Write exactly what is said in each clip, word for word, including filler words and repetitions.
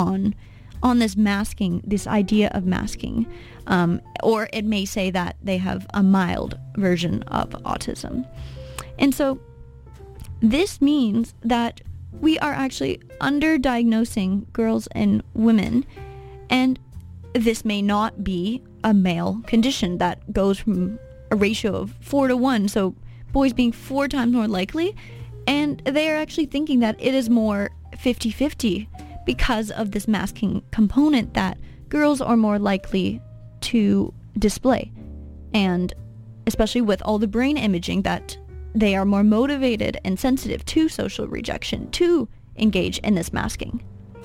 on on this masking, this idea of masking, um, or it may say that they have a mild version of autism. And so this means that we are actually underdiagnosing girls and women, and this may not be a male condition that goes from a ratio of four to one, so boys being four times more likely, and they are actually thinking that it is more fifty-fifty because of this masking component that girls are more likely to display, and especially with all the brain imaging, that they are more motivated and sensitive to social rejection to engage in this masking.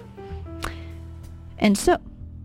And so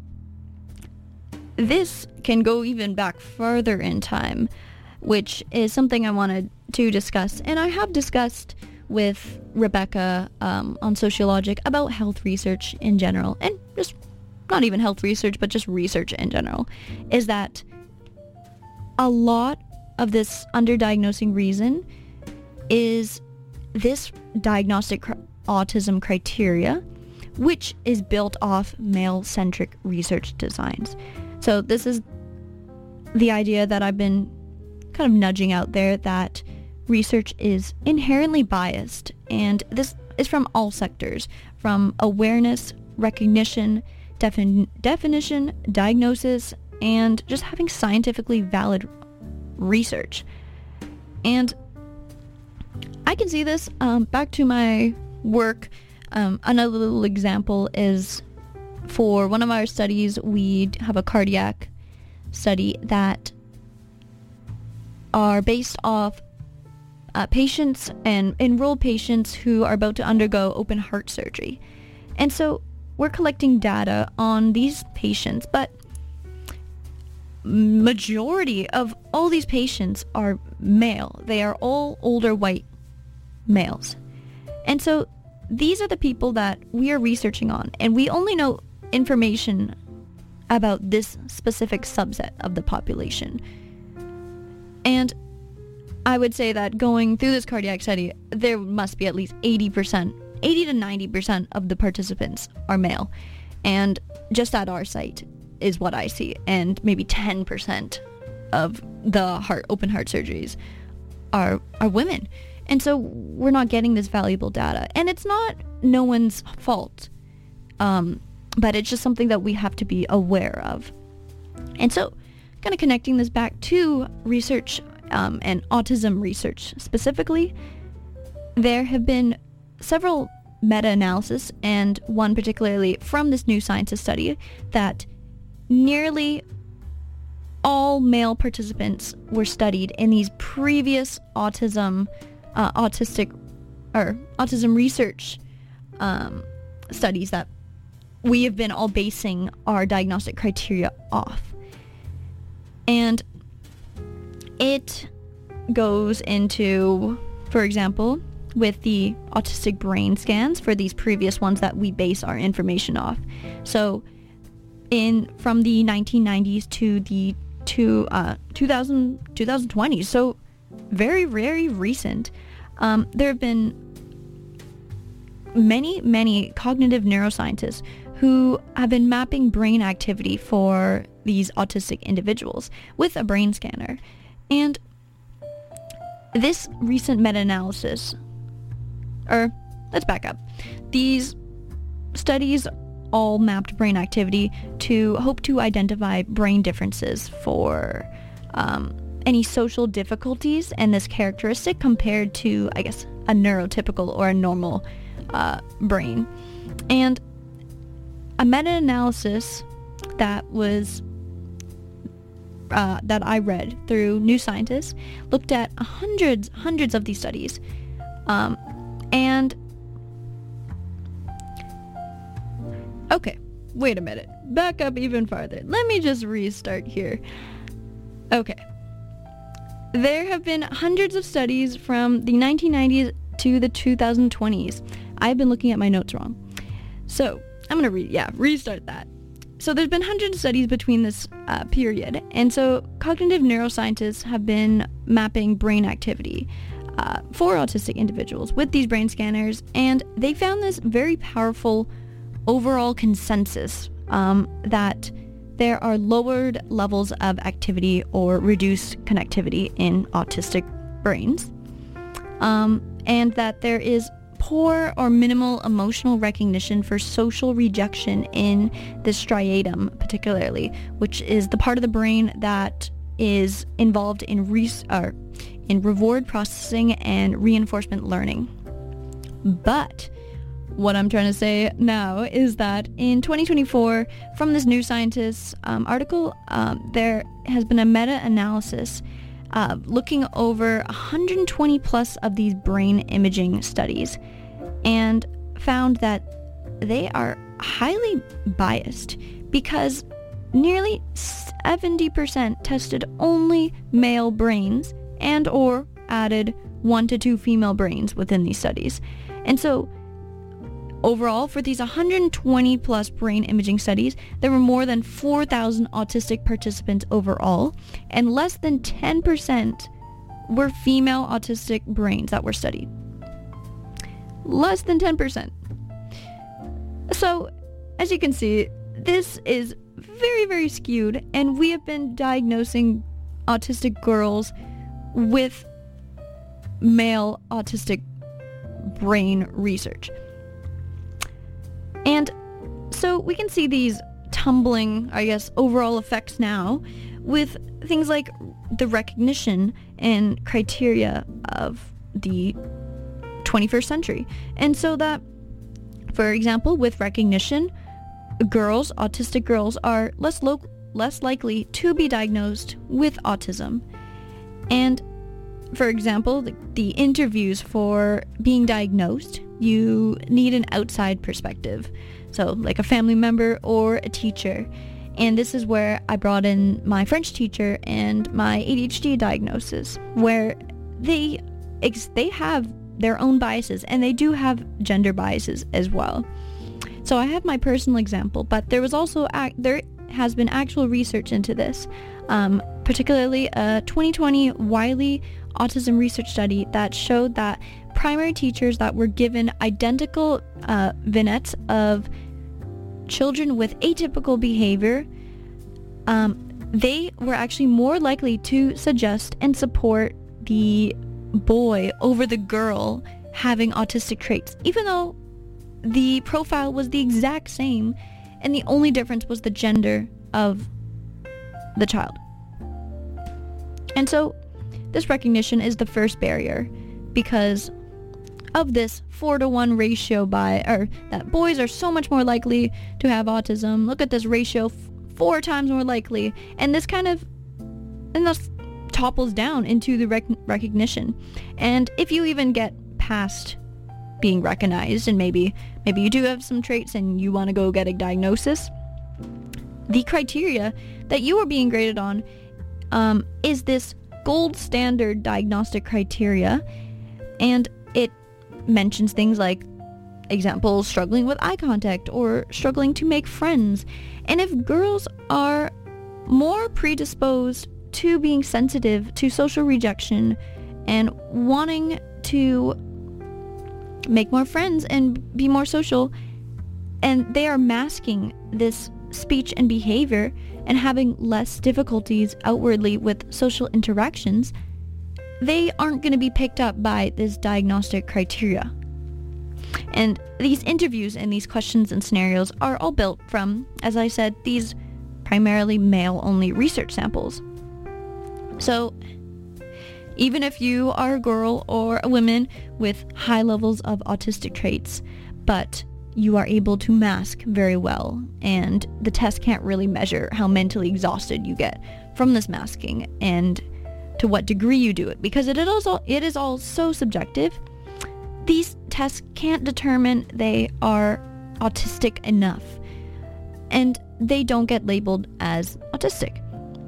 this can go even back further in time, which is something I wanted to discuss, and I have discussed with Rebecca um, on Sociologic about health research in general, and just not even health research, but just research in general, is that a lot of this underdiagnosing reason is this diagnostic cr- autism criteria, which is built off male-centric research designs. So this is the idea that I've been kind of nudging out there, that research is inherently biased, and this is from all sectors, from awareness, recognition, defin- definition, diagnosis, and just having scientifically valid research. And I can see this um, back to my work. Um, another little example is for one of our studies, we have a cardiac study that are based off uh, patients and enrolled patients who are about to undergo open heart surgery. And so we're collecting data on these patients, but majority of all these patients are male. They are all older white males. And so these are the people that we are researching on, and we only know information about this specific subset of the population. And I would say that going through this cardiac study, there must be at least eighty percent, eighty to ninety percent of the participants are male. And just at our site is what I see, and maybe ten percent of the heart open heart surgeries are are women. And so we're not getting this valuable data, and it's not no one's fault, um, but it's just something that we have to be aware of. And so kind of connecting this back to research um, and autism research specifically, there have been several meta-analysis, and one particularly from this New Scientist study, that nearly all male participants were studied in these previous autism, uh, autistic, or autism research um, studies that we have been all basing our diagnostic criteria off. And it goes into, for example, with the autistic brain scans for these previous ones that we base our information off. So in from the nineteen nineties to the to uh, two thousand, twenty twenty, so very, very recent, um, there have been many, many cognitive neuroscientists who have been mapping brain activity for these autistic individuals with a brain scanner. And this recent meta-analysis, or let's back up, these studies all mapped brain activity to hope to identify brain differences for um, any social difficulties and this characteristic compared to, I guess, a neurotypical or a normal uh, brain. And a meta-analysis that was uh, that I read through New Scientist looked at hundreds, hundreds of these studies, um, and okay, wait a minute, back up even farther. Let me just restart here. Okay, there have been hundreds of studies from the nineteen nineties to the two thousand twenties. I've been looking at my notes wrong, so I'm gonna re- yeah restart that. So there's been hundreds of studies between this uh, period, and so cognitive neuroscientists have been mapping brain activity uh, for autistic individuals with these brain scanners, and they found this very powerful overall consensus um, that there are lowered levels of activity or reduced connectivity in autistic brains, um, and that there is poor or minimal emotional recognition for social rejection in the striatum, particularly, which is the part of the brain that is involved in re- or in reward processing and reinforcement learning. But what I'm trying to say now is that in twenty twenty-four, from this New Scientist um, article, um, there has been a meta-analysis uh, looking over one hundred twenty plus of these brain imaging studies, and found that they are highly biased because nearly seventy percent tested only male brains and or added one to two female brains within these studies. And so overall, for these one hundred twenty plus brain imaging studies, there were more than four thousand autistic participants overall, and less than ten percent were female autistic brains that were studied. Less than ten percent. So, as you can see, this is very, very skewed, and we have been diagnosing autistic girls with male autistic brain research. And so we can see these tumbling, I guess, overall effects now with things like the recognition and criteria of the twenty-first century. And so that, for example, with recognition, girls, autistic girls, are less lo- less likely to be diagnosed with autism. And for example, the, the interviews for being diagnosed, you need an outside perspective. So like a family member or a teacher. And this is where I brought in my French teacher and my A D H D diagnosis, where they ex- they have their own biases, and they do have gender biases as well. So I have my personal example, but there was also ac- there has been actual research into this, um, particularly a twenty twenty Wiley autism research study that showed that primary teachers that were given identical uh, vignettes of children with atypical behavior, um, they were actually more likely to suggest and support the boy over the girl having autistic traits, even though the profile was the exact same and the only difference was the gender of the child. And so this recognition is the first barrier because of this four to one ratio by, or that boys are so much more likely to have autism. Look at this ratio, f- four times more likely. And this kind of, and this topples down into the rec- recognition. And if you even get past being recognized, and maybe, maybe you do have some traits and you want to go get a diagnosis, the criteria that you are being graded on um, is this gold standard diagnostic criteria, and it mentions things like, example, struggling with eye contact or struggling to make friends. And if girls are more predisposed to being sensitive to social rejection and wanting to make more friends and be more social, and they are masking this speech and behavior and having less difficulties outwardly with social interactions, they aren't going to be picked up by this diagnostic criteria. And these interviews and these questions and scenarios are all built from, as I said, these primarily male-only research samples. So even if you are a girl or a woman with high levels of autistic traits, but you are able to mask very well, and the test can't really measure how mentally exhausted you get from this masking and to what degree you do it, because it is all, it is all so subjective. These tests can't determine they are autistic enough, and they don't get labeled as autistic.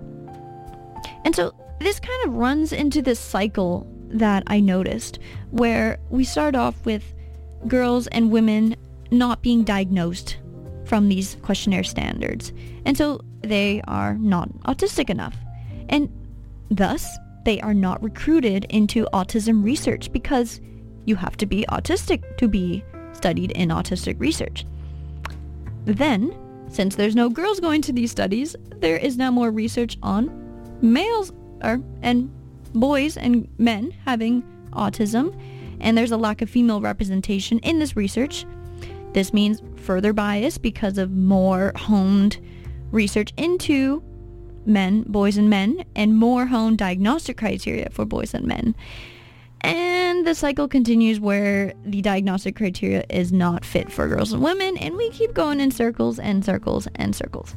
And so this kind of runs into this cycle that I noticed, where we start off with girls and women not being diagnosed from these questionnaire standards, and so they are not autistic enough, and thus they are not recruited into autism research, because you have to be autistic to be studied in autistic research. then, since there's no girls going to these studies, there is now more research on males or and boys and men having autism, and there's a lack of female representation in this research. This means further bias because of more honed research into men, boys and men, and more honed diagnostic criteria for boys and men. And the cycle continues where the diagnostic criteria is not fit for girls and women, and we keep going in circles and circles and circles.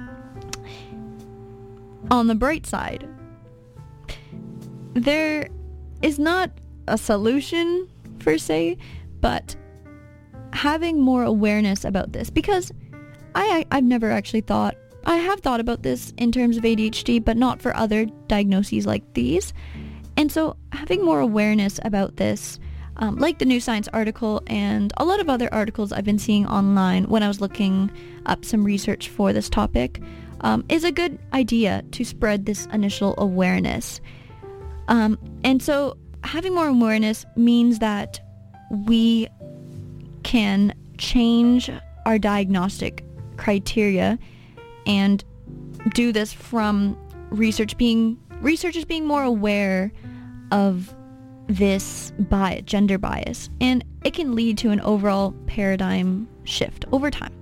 On the bright side, there is not a solution per se, but having more awareness about this, because I, I've never actually thought, I have thought about this in terms of A D H D, but not for other diagnoses like these. And so having more awareness about this, um, like the New Science article and a lot of other articles I've been seeing online when I was looking up some research for this topic, um, is a good idea to spread this initial awareness. Um, and so having more awareness means that we can change our diagnostic criteria and do this from research being researchers being more aware of this bias, gender bias, and it can lead to an overall paradigm shift over time.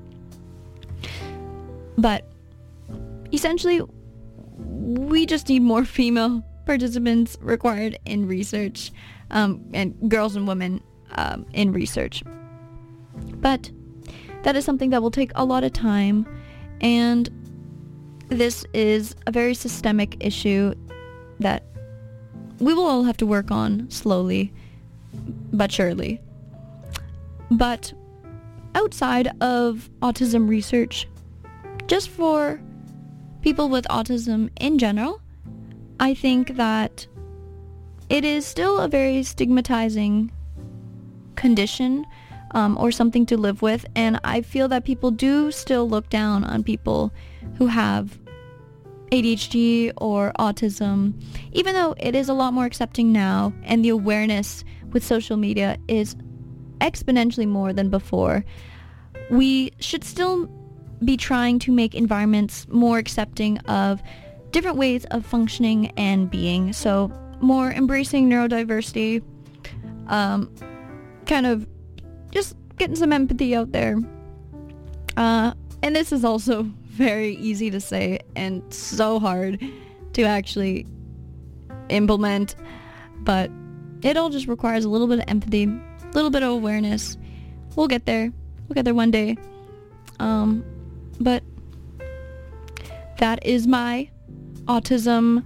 But essentially, we just need more female participants required in research, um, and girls and women um, in research. But that is something that will take a lot of time, and this is a very systemic issue that we will all have to work on slowly but surely. But outside of autism research, just for people with autism in general, I think that it is still a very stigmatizing condition, um, or something to live with, and I feel that people do still look down on people who have A D H D or autism, even though it is a lot more accepting now and the awareness with social media is exponentially more than before. We should still be trying to make environments more accepting of different ways of functioning and being, so more embracing neurodiversity, um, kind of just getting some empathy out there. Uh, and this is also very easy to say and so hard to actually implement, but it all just requires a little bit of empathy, a little bit of awareness. We'll get there. We'll get there one day. Um, but that is my autism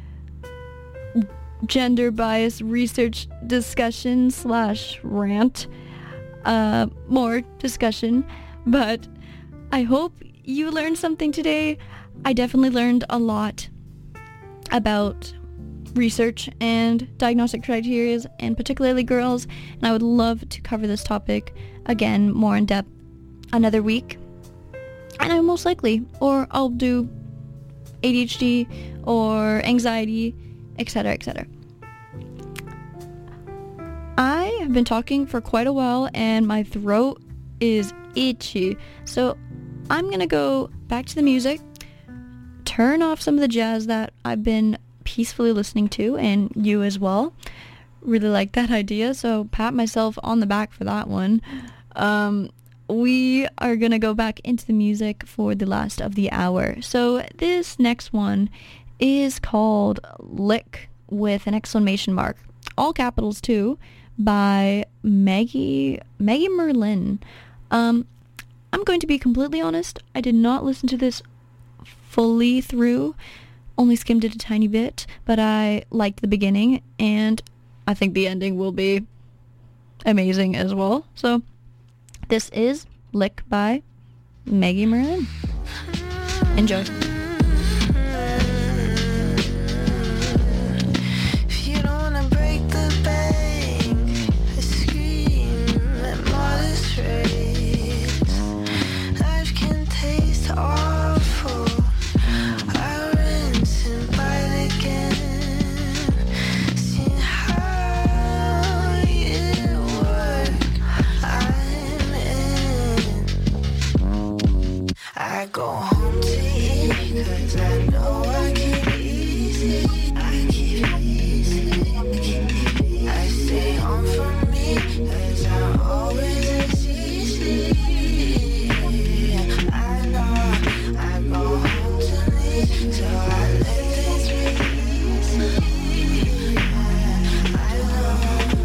gender bias research discussion slash rant. Uh, more discussion, but I hope you learned something today. I definitely learned a lot about research and diagnostic criteria, and particularly girls, and I would love to cover this topic again more in depth another week, and I most likely, or I'll do A D H D or anxiety, etc, et cetera. I have been talking for quite a while and my throat is itchy, so I'm gonna go back to the music, turn off some of the jazz that I've been peacefully listening to, and you as well. Really like that idea, so pat myself on the back for that one. Um, we are gonna go back into the music for the last of the hour. So this next one is called Lick with an exclamation mark, all capitals too, by Maggie Maggie Merlin. Um, I'm going to be completely honest, I did not listen to this fully through, only skimmed it a tiny bit, but I liked the beginning, and I think the ending will be amazing as well. So this is Lick by Maggie Merlin. Enjoy. Oh, I go home to eat, cause I know I keep it easy. I keep it easy. I stay home for me, cause I'm always as easy. I know I go home to me, so I let things be easy. I know.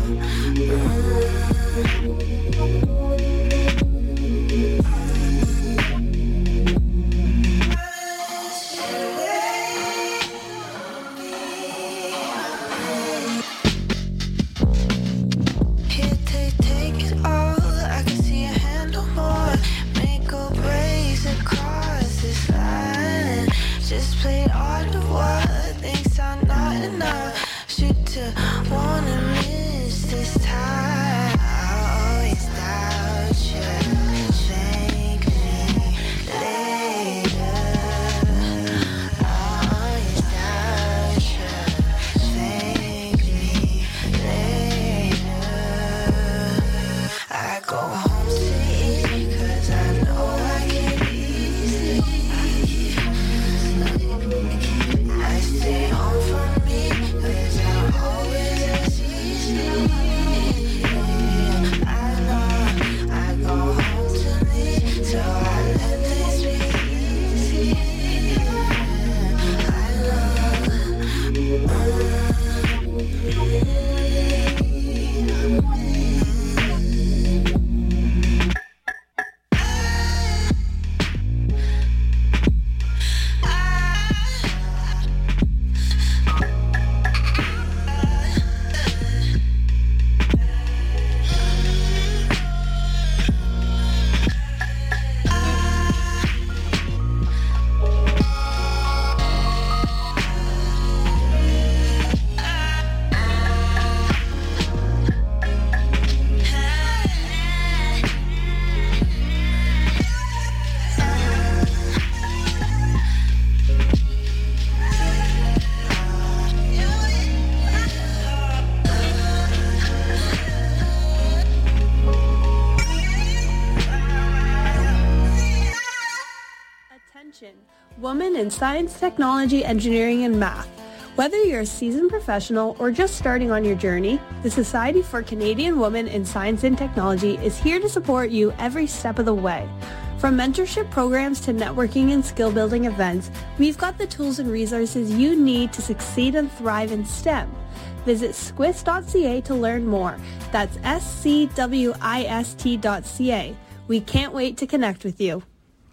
Women in Science, Technology, Engineering, and Math. Whether you're a seasoned professional or just starting on your journey, the Society for Canadian Women in Science and Technology is here to support you every step of the way. From mentorship programs to networking and skill-building events, we've got the tools and resources you need to succeed and thrive in STEM. Visit squist dot c a to learn more. That's S C W I S T dot C A. We can't wait to connect with you.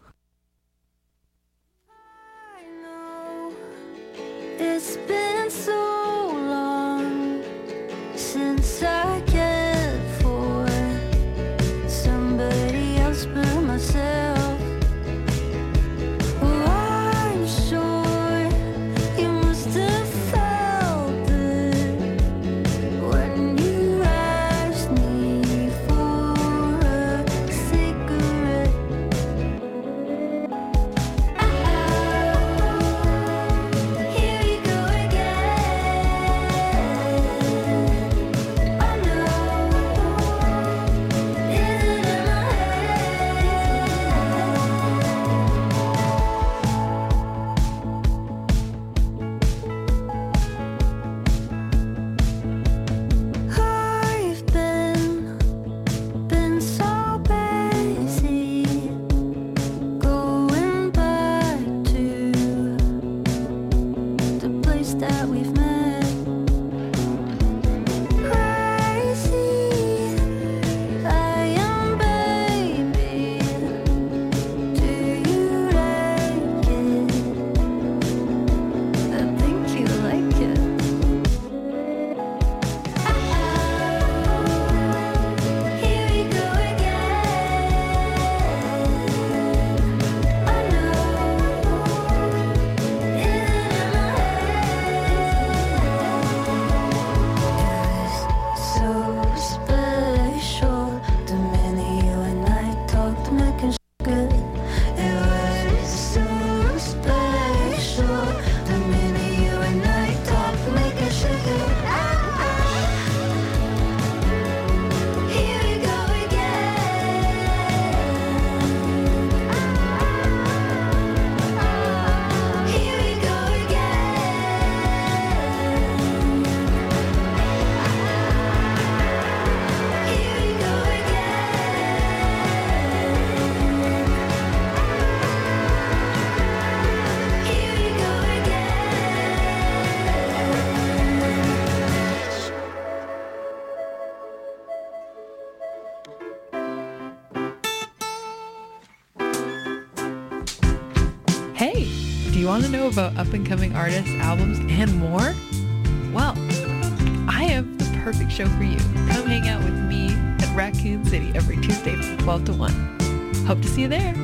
It's been so long since I cared for somebody else but myself. Oh, I'm sure you must have felt it when you asked me for a cigarette. Here we go again. Hey, do you want to know about up-and-coming artists, albums, and more? Well, I have the perfect show for you. Come hang out with me at Raccoon City every Tuesday from twelve to one. Hope to see you there.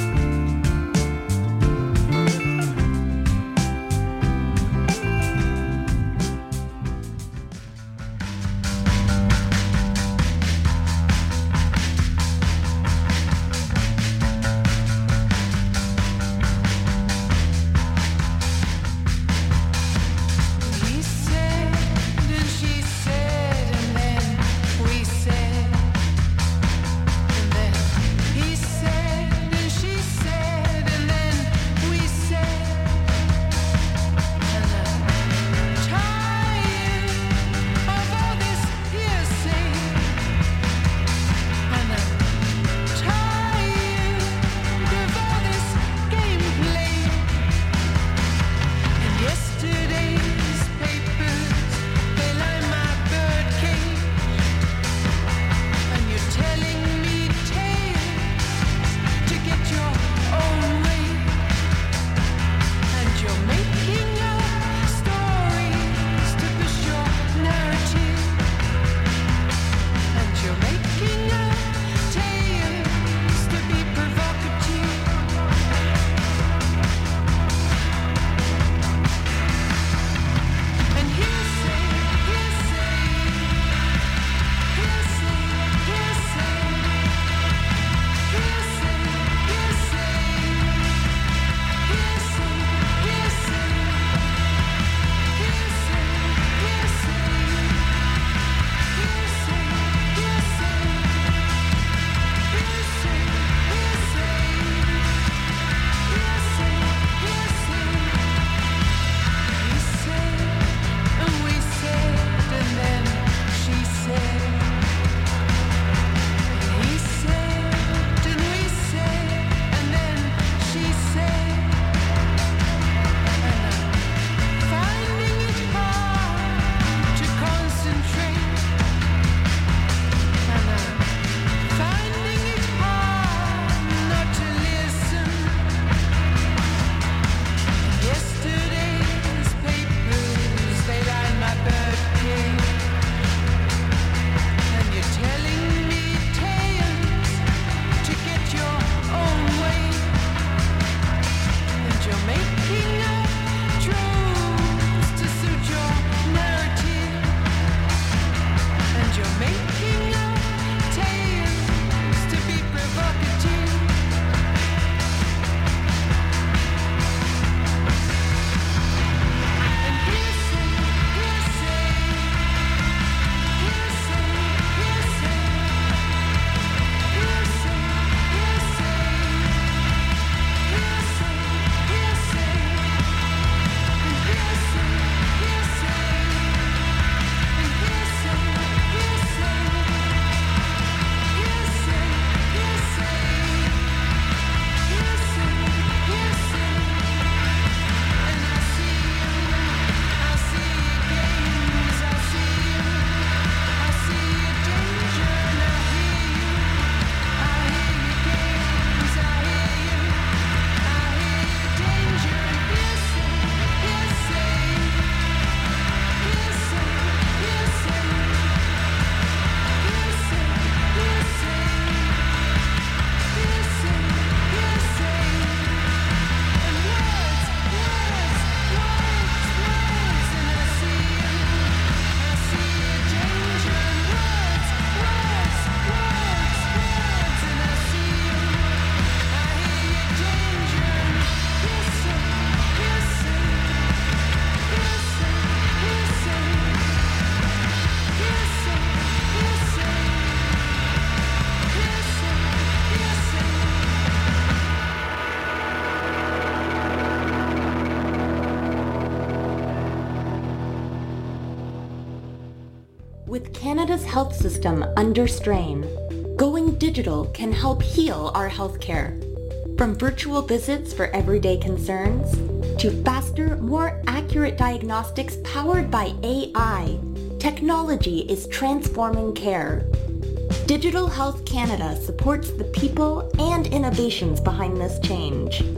With Canada's health system under strain, going digital can help heal our healthcare. From virtual visits for everyday concerns, to faster, more accurate diagnostics powered by A I, technology is transforming care. Digital Health Canada supports the people and innovations behind this change.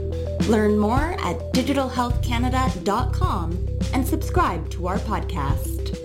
Learn more at digital health canada dot com and subscribe to our podcast.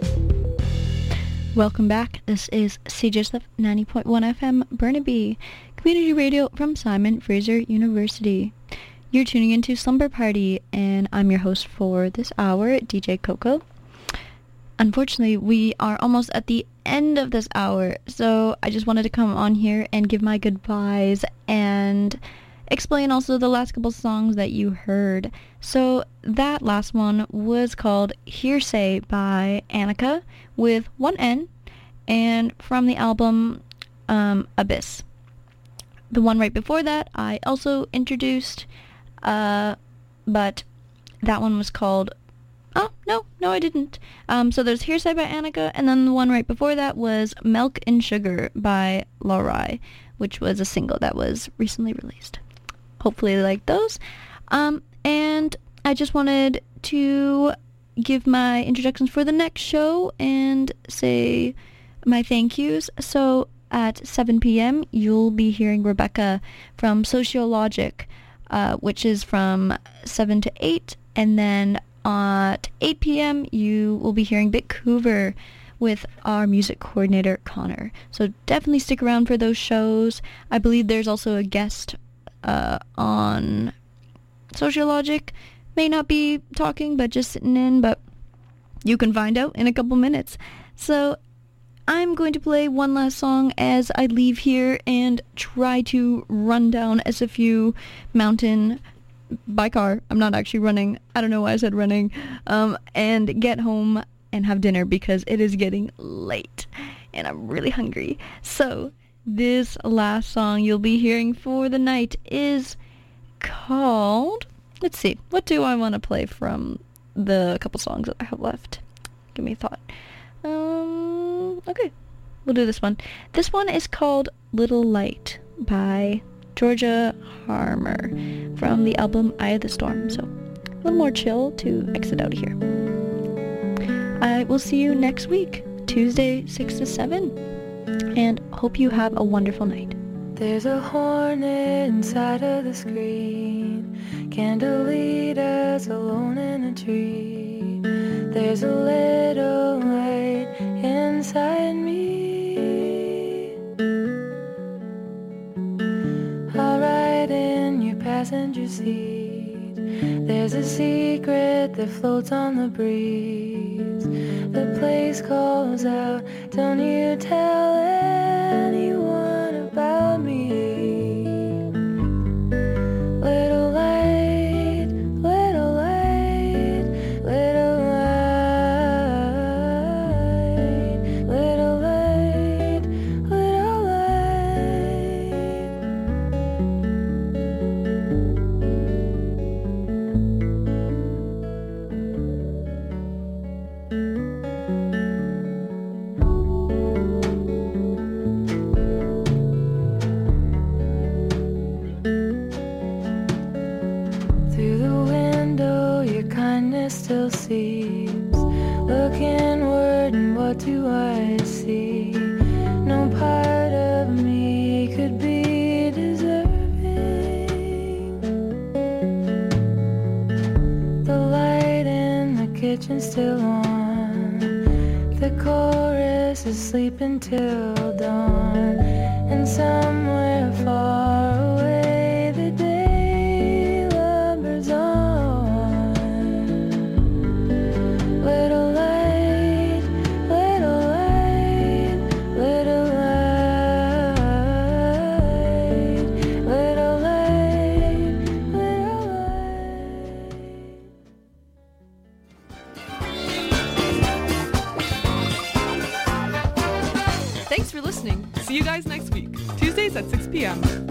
Welcome back. This is C J S F ninety point one F M Burnaby, community radio from Simon Fraser University. You're tuning into Slumber Party, and I'm your host for this hour, D J Coco. Unfortunately, we are almost at the end of this hour, so I just wanted to come on here and give my goodbyes and explain also the last couple songs that you heard. So that last one was called Hearsay by Annika with one N, and from the album um, Abyss. The one right before that I also introduced, uh, but that one was called, oh, no, no I didn't. Um, so there's Hearsay by Annika, and then the one right before that was Milk and Sugar by Laurai, which was a single that was recently released. Hopefully you like those. Um, and I just wanted to give my introductions for the next show and say my thank yous. So at seven p.m. you'll be hearing Rebecca from Sociologic, uh, which is from seven to eight. And then at eight p.m. you will be hearing Bitcouver with our music coordinator, Connor. So definitely stick around for those shows. I believe there's also a guest Uh, on Sociologic. May not be talking, but just sitting in, but you can find out in a couple minutes. So I'm going to play one last song as I leave here and try to run down S F U Mountain by car. I'm not actually running. I don't know why I said running. Um, and get home and have dinner because it is getting late and I'm really hungry. So this last song you'll be hearing for the night is called, let's see, what do I want to play from the couple songs that I have left? Give me a thought. Um, okay, we'll do this one. This one is called Little Light by Georgia Harmer from the album Eye of the Storm. So a little more chill to exit out of here. I will see you next week, Tuesday, six to seven. And hope you have a wonderful night. There's a hornet inside of the screen. Candelitas alone in a tree. There's a little light inside me. I'll ride in your passenger seat. There's a secret that floats on the breeze. The place calls out, don't you tell anyone about me. Little light, little light, little light, little light, little still seeps. Look inward and what do I see? No part of me could be deserving. The light in the kitchen still on. The chorus is sleeping till dawn. And somewhere far away the day lumbers on. Little light, little light, little light, little light, little light. Thanks for listening. See you guys next week, Tuesdays at six p.m.